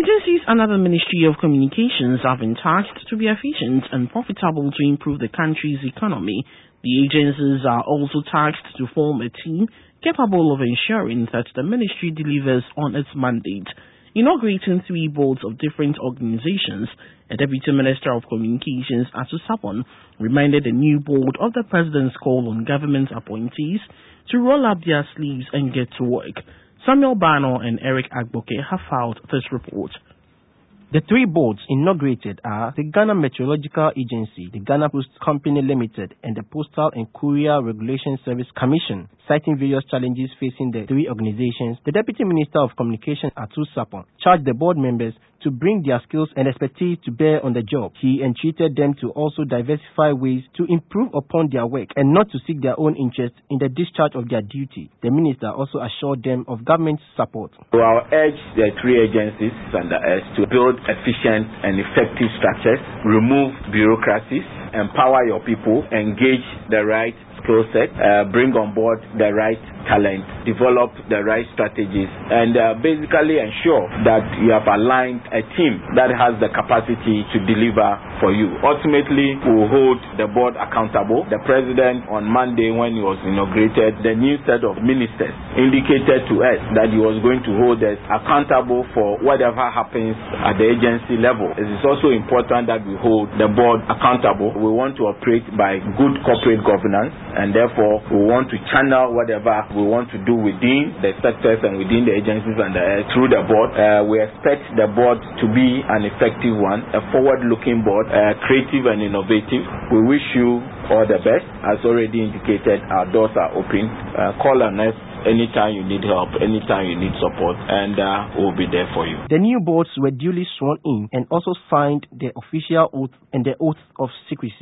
Agencies under the Ministry of Communications have been tasked to be efficient and profitable to improve the country's economy. The agencies are also tasked to form a team capable of ensuring that the ministry delivers on its mandate. Inaugurating 3 boards of different organizations, a Deputy Minister of Communications, Atu Sapon, reminded the new board of the President's call on government appointees to roll up their sleeves and get to work. Samuel Bano and Eric Agboke have filed this report. The 3 boards inaugurated are the Ghana Meteorological Agency, the Ghana Post Company Limited, and the Postal and Courier Regulation Service Commission. Citing various challenges facing the 3 organizations, the Deputy Minister of Communications, Atu Sapon, charged the board members to bring their skills and expertise to bear on the job. He entreated them to also diversify ways to improve upon their work and not to seek their own interests in the discharge of their duty. The minister also assured them of government support. So I'll urge the 3 agencies under us to build efficient and effective structures, remove bureaucracies, empower your people, engage the right skill set, bring on board the right talent, develop the right strategies, and basically ensure that you have aligned a team that has the capacity to deliver for you. Ultimately, we will hold the board accountable. The president on Monday, when he was inaugurated, the new set of ministers indicated to us that he was going to hold us accountable for whatever happens at the agency level. It is also important that we hold the board accountable. We want to operate by good corporate governance, and therefore we want to channel whatever we want to do within the sectors and within the agencies and through the board. We expect the board to be an effective one, a forward-looking board, creative and innovative. We wish you all the best. As already indicated, our doors are open. Call on us anytime you need help, anytime you need support, and we'll be there for you. The new boards were duly sworn in and also signed the official oath and the oath of secrecy.